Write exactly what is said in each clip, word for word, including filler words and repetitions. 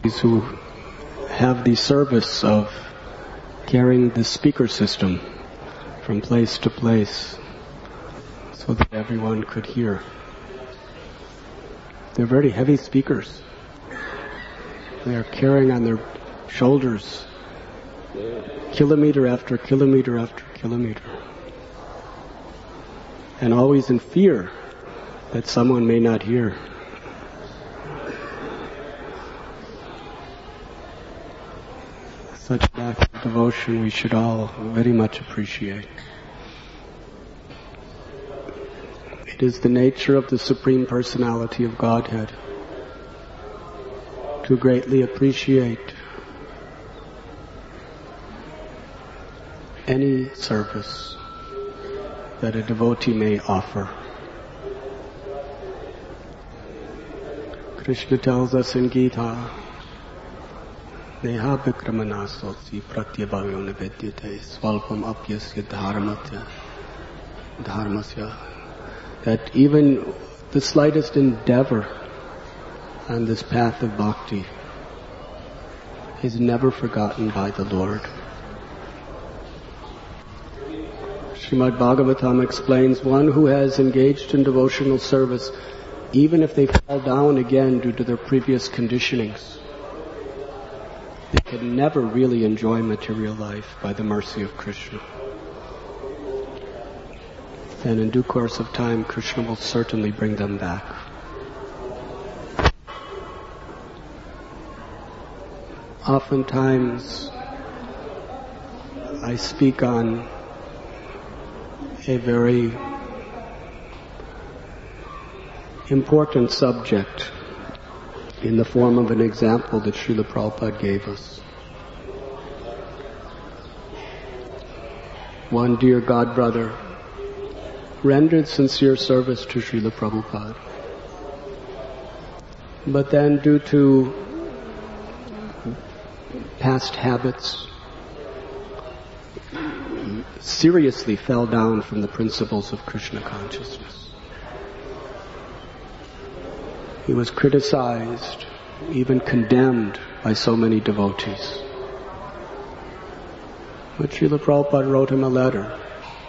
who have the service of carrying the speaker system from place to place so that everyone could hear. They're very heavy speakers. They are carrying on their shoulders kilometer after kilometer after kilometer, and always in fear that someone may not hear. Such an act of devotion we should all very much appreciate. It is the nature of the Supreme Personality of Godhead to greatly appreciate any service that a devotee may offer. Krishna tells us in Gita, Neha vikramanasoti pratyabhavyo nivedyate svalpam apyasya dharmatya dharmasya, that even the slightest endeavor on this path of bhakti is never forgotten by the Lord. Srimad Bhagavatam explains, one who has engaged in devotional service, even if they fall down again due to their previous conditionings, they can never really enjoy material life by the mercy of Krishna. And in due course of time, Krishna will certainly bring them back. Oftentimes, I speak on a very important subject in the form of an example that Srila Prabhupada gave us. One dear God brother rendered sincere service to Srila Prabhupada, but then due to past habits, seriously fell down from the principles of Krishna consciousness. He was criticized, even condemned by so many devotees. But Srila Prabhupada wrote him a letter.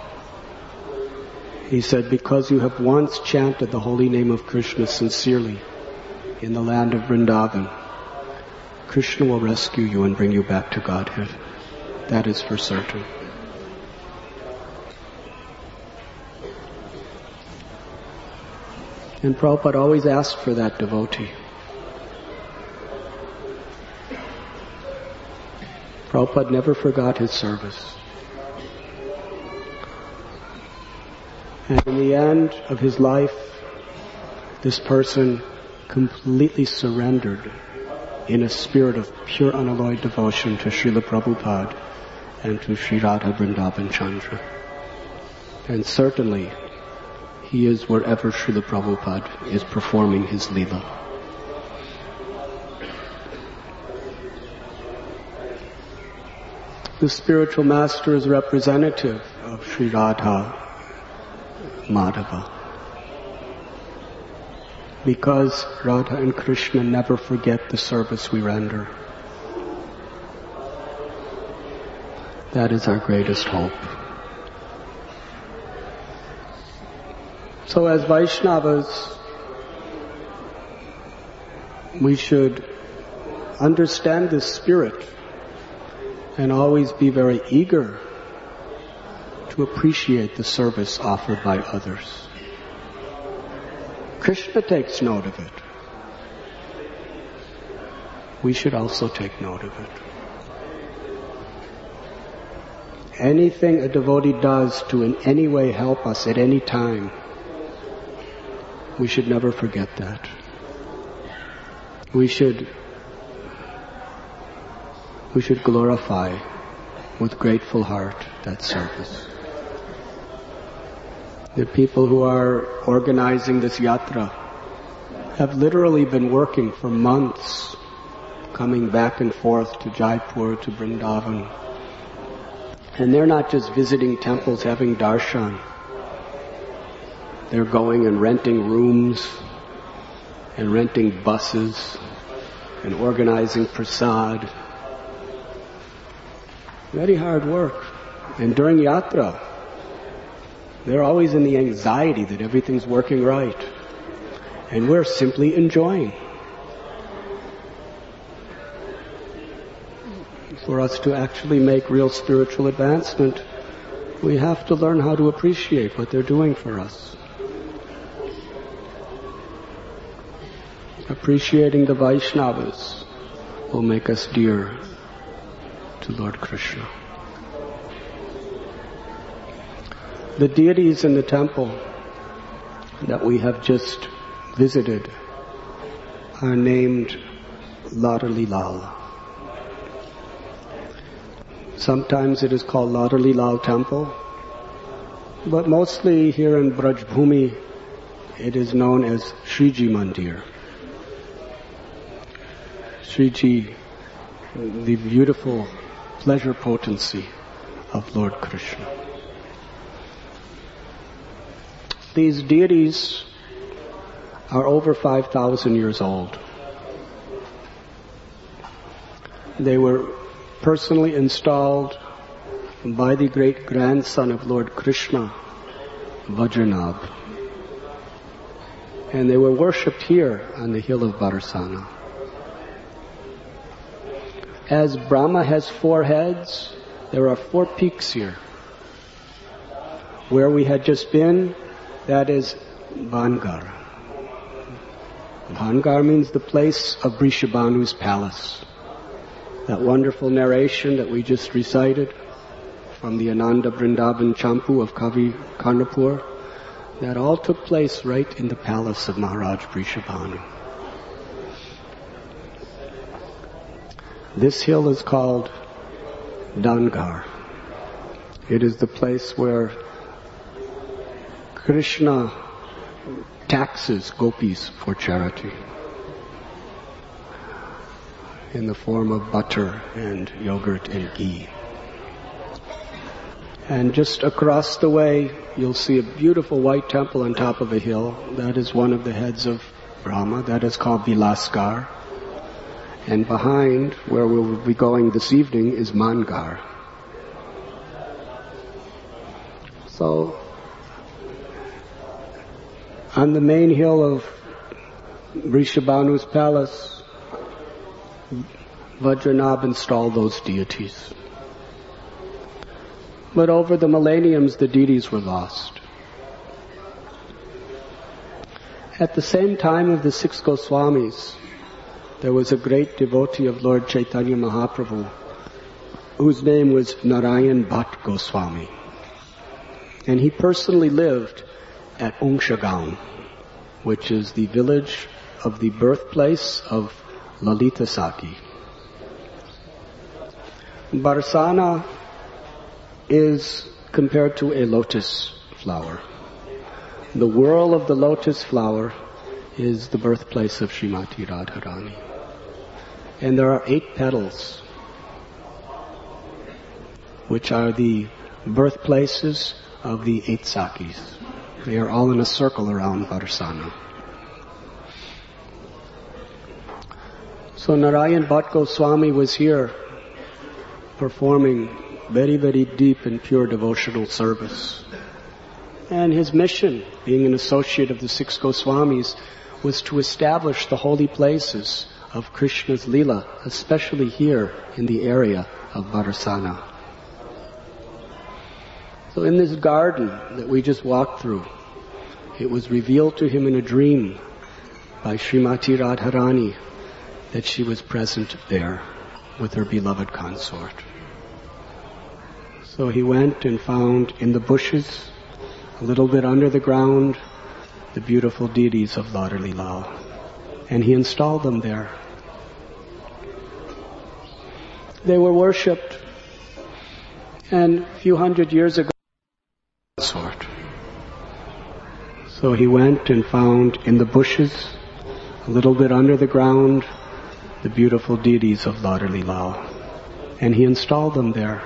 He said, because you have once chanted the holy name of Krishna sincerely in the land of Vrindavan, Krishna will rescue you and bring you back to Godhead. That is for certain. And Prabhupada always asked for that devotee. Prabhupada never forgot his service. And in the end of his life, this person completely surrendered in a spirit of pure unalloyed devotion to Srila Prabhupada and to Sri Radha Vrindavan Chandra. And certainly, he is wherever Srila Prabhupada is performing his Leela. The spiritual master is representative of Sri Radha Madhava, because Radha and Krishna never forget the service we render. That is our greatest hope. So as Vaishnavas, we should understand this spirit and always be very eager to appreciate the service offered by others. Krishna takes note of it. We should also take note of it. Anything a devotee does to in any way help us at any time, we should never forget that. We should we should glorify with grateful heart that service. The people who are organizing this yatra have literally been working for months, coming back and forth to Jaipur, to Vrindavan. And they're not just visiting temples, having darshan. They're going and renting rooms and renting buses and organizing prasad. Very hard work. And during yatra, they're always in the anxiety that everything's working right. And we're simply enjoying. For us to actually make real spiritual advancement, we have to learn how to appreciate what they're doing for us. Appreciating the Vaishnavas will make us dear to Lord Krishna. The deities in the temple that we have just visited are named Ladli Lal. Sometimes it is called Ladli Lal Temple, but mostly here in Braj Bhumi it is known as Shriji Mandir. Shriji, the beautiful pleasure potency of Lord Krishna. These deities are over five thousand years old. They were personally installed by the great grandson of Lord Krishna, Vajranabh. And they were worshipped here on the hill of Barsana. As Brahma has four heads, there are four peaks here. Where we had just been, that is Bhangar. Bhangar means the place of Vrishabhanu's palace. That wonderful narration that we just recited from the Ananda Vrindavan Champu of Kavi Karnapur, that all took place right in the palace of Maharaj Vrishabhanu. This hill is called Dangar. It is the place where Krishna taxes gopis for charity in the form of butter and yogurt and ghee. And just across the way, you'll see a beautiful white temple on top of a hill. That is one of the heads of Brahma. That is called Vilaskar. And behind, where we'll be going this evening, is Mangar. So, on the main hill of Vrishabhanu's palace, Vajranabh installed those deities. But over the millenniums, the deities were lost. At the same time of the six Goswamis, there was a great devotee of Lord Chaitanya Mahaprabhu, whose name was Narayan Bhatt Goswami. And he personally lived at Ungshagaon, which is the village of the birthplace of Lalita Saki. Barsana is compared to a lotus flower. The whorl of the lotus flower is the birthplace of Srimati Radharani. And there are eight petals, which are the birthplaces of the eight Sakis. They are all in a circle around Barsana. So Narayan Bhatt Goswami was here performing very, very deep and pure devotional service. And his mission, being an associate of the six Goswamis, was to establish the holy places of Krishna's Leela, especially here in the area of Barsana. So in this garden that we just walked through, it was revealed to him in a dream by Srimati Radharani that she was present there with her beloved consort. So he went and found in the bushes, a little bit under the ground, the beautiful deities of Ladli Lal. And he installed them there. They were worshipped, and a few hundred years ago, sort. So he went and found in the bushes, a little bit under the ground, the beautiful deities of Ladli Lal. And he installed them there.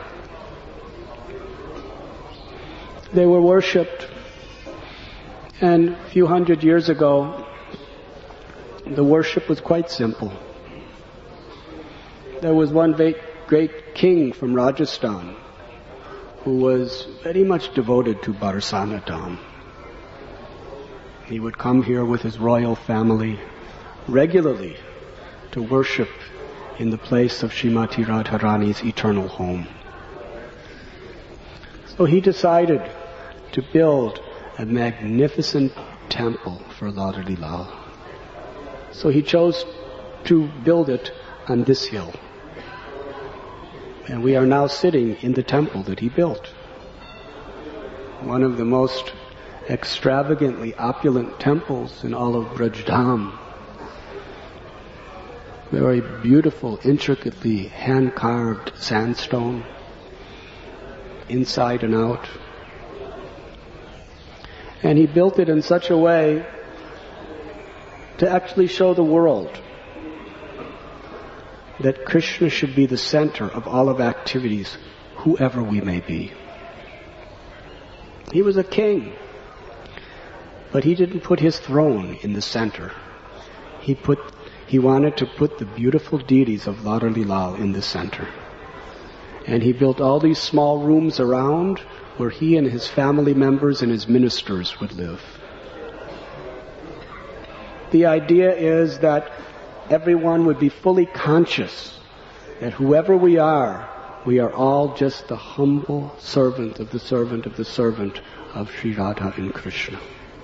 They were worshipped, and a few hundred years ago, the worship was quite simple. there was one great, great king from Rajasthan who was very much devoted to Barsana Dham. He would come here with his royal family regularly to worship in the place of Srimati Radharani's eternal home. So he decided to build a magnificent temple for Ladli Lal. So he chose to build it on this hill. And we are now sitting in the temple that he built. One of the most extravagantly opulent temples in all of Brajdham. Very beautiful, intricately hand-carved sandstone, inside and out. And he built it in such a way to actually show the world that Krishna should be the center of all of activities, whoever we may be. He was a king, but he didn't put his throne in the center. He put, he wanted to put the beautiful deities of Ladli Lal in the center. And he built all these small rooms around where he and his family members and his ministers would live. The idea is that everyone would be fully conscious that whoever we are, we are all just the humble servant of the servant of the servant of Sri Radha and Krishna.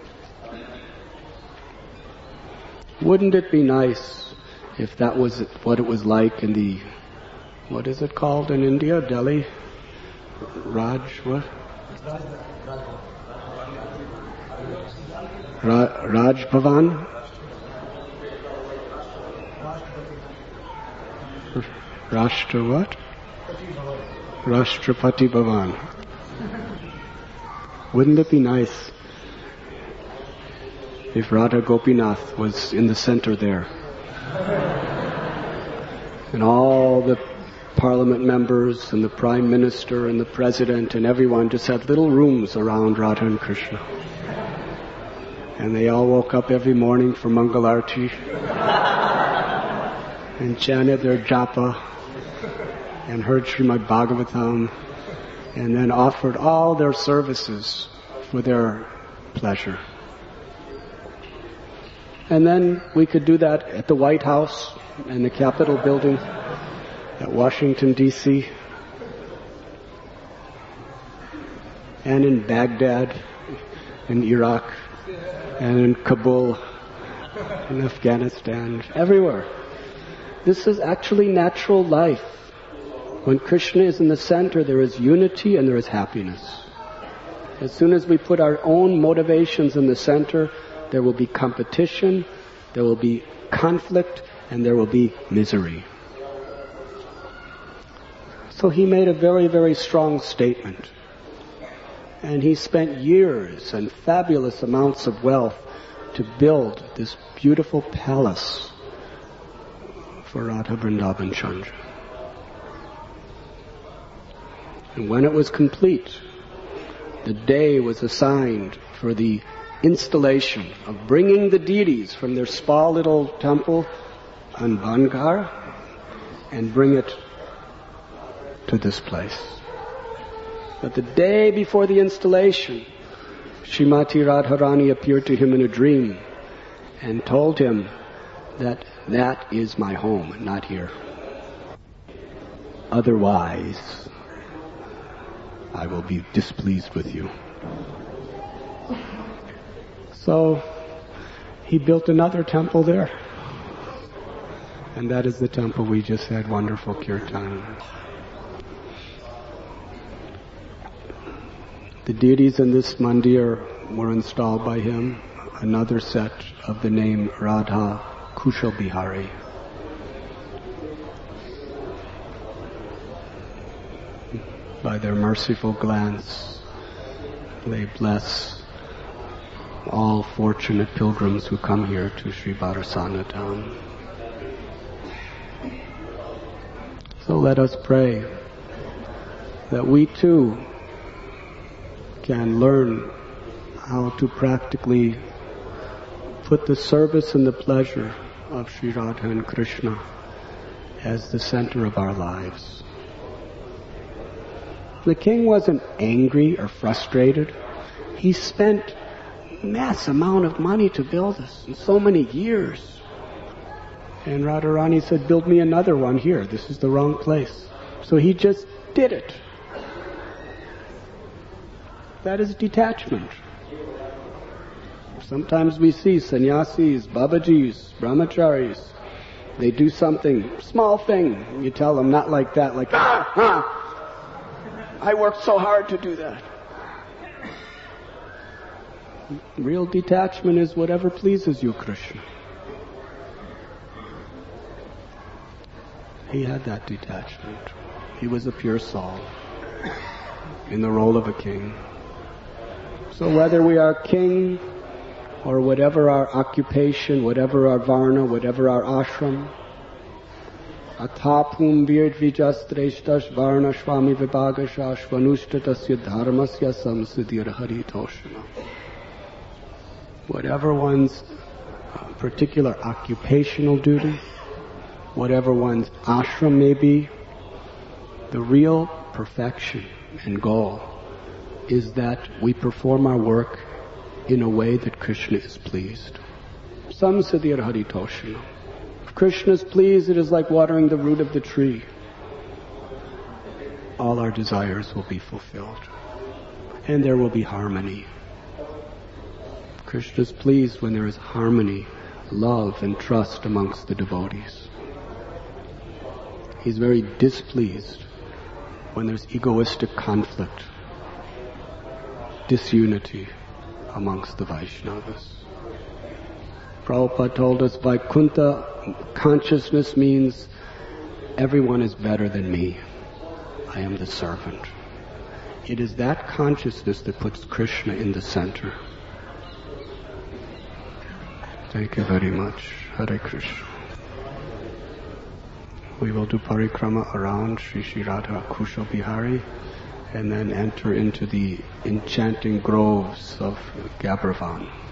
Wouldn't it be nice if that was what it was like in the, what is it called in India, Delhi? Raj, what? Ra- Raj Bhavan? Rashtra what? Rashtrapati Bhavan. Wouldn't it be nice if Radha Gopinath was in the center there? And all the parliament members and the prime minister and the president and everyone just had little rooms around Radha and Krishna. And they all woke up every morning for Mangalarti and chanted their japa and heard Srimad Bhagavatam and then offered all their services for their pleasure. And then we could do that at the White House and the Capitol building at Washington, D C and in Baghdad, in Iraq, and in Kabul, in Afghanistan, everywhere. This is actually natural life. When Krishna is in the center, there is unity and there is happiness. As soon as we put our own motivations in the center, there will be competition, there will be conflict, and there will be misery. So he made a very, very strong statement. And he spent years and fabulous amounts of wealth to build this beautiful palace for Radha Vrindavan Chandra. And when it was complete, the day was assigned for the installation of bringing the deities from their small little temple on Bangar and bring it to this place. But the day before the installation, Srimati Radharani appeared to him in a dream and told him that that is my home, not here. Otherwise, I will be displeased with you. So he built another temple there. And that is the temple we just had wonderful kirtan. The deities in this mandir were installed by him, another set of the name Radha Kushal Bihari. By their merciful glance, they bless all fortunate pilgrims who come here to Sri Barsana Dham. So let us pray that we too can learn how to practically put the service and the pleasure of Sri Radha and Krishna as the center of our lives. The king wasn't angry or frustrated. He spent mass amount of money to build this in so many years. And Radharani said, build me another one here. This is the wrong place. So he just did it. That is detachment. Sometimes we see sannyasis, babajis, brahmacharis. They do something, small thing. You tell them, not like that, like, ah, ah, I worked so hard to do that. Real detachment is whatever pleases you, Krishna. He had that detachment. He was a pure soul in the role of a king. So whether we are king or whatever our occupation, whatever our varna, whatever our ashram, athapum virdvijasthreshtash varna swami vibhagasha shvanushtatasya dharmasya samsiddhir haritoshana. Whatever one's particular occupational duty, whatever one's ashram may be, the real perfection and goal is that we perform our work in a way that Krishna is pleased. Samsiddhir haritoshana. If Krishna is pleased, it is like watering the root of the tree. All our desires will be fulfilled. And there will be harmony. Krishna is pleased when there is harmony, love and trust amongst the devotees. He's very displeased when there's egoistic conflict, disunity amongst the Vaishnavas. Prabhupada told us Vaikuntha consciousness means everyone is better than me. I am the servant. It is that consciousness that puts Krishna in the center. Thank you very much. Hare Krishna. We will do parikrama around Sri Sri Radha Kushal Bihari and then enter into the enchanting groves of Gabravan.